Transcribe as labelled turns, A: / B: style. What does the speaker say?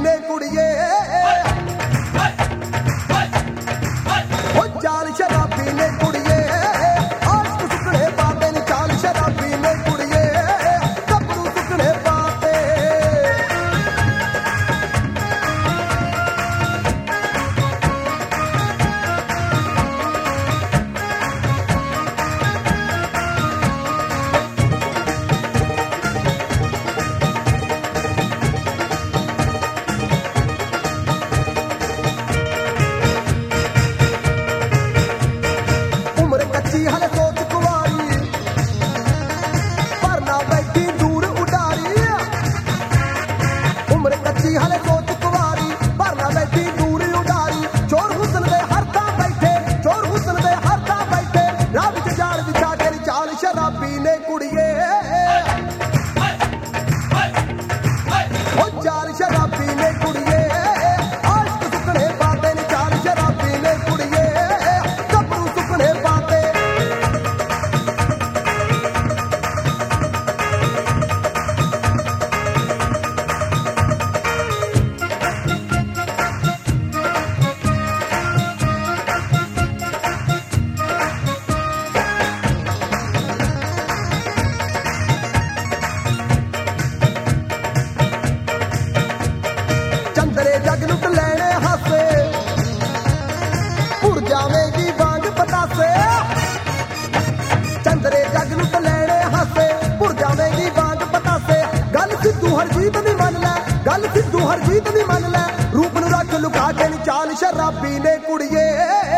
A: ने कुड़िए चाल शराबी ने कुड़िए आश्क सुकने पाते नी चाल शराबी ने कुड़िए कपड़ू सुकने पाते हले सोच कुवारी पर ना बैठी दूर उडारी उम्र कच्ची हले सोच कुवारी पर ना बैठी दूर उडारी चोर हुस्न दे हरता बैठे चोर हुस्न दे हरता बैठे रब च जाल बिछा के चाल शराबी ने कुड़िए ओ चाल शराबी ने कुड़िए आश्क सुकने पाते नी चाल शराबी ने कुड़िए कपड़ू सुकने पाते चंदरे जग लुट लेने हासे उड़ जावेगी बांग पतासे चंदरे जग लुट लेने हासे उड़ जावेगी बांग पतासे गल सिद्धू हरजीत दी मन ले गल सिद्धू हरजीत दी मन ले रूप नु रख लुका के नी चाल शराबी ने कुड़िए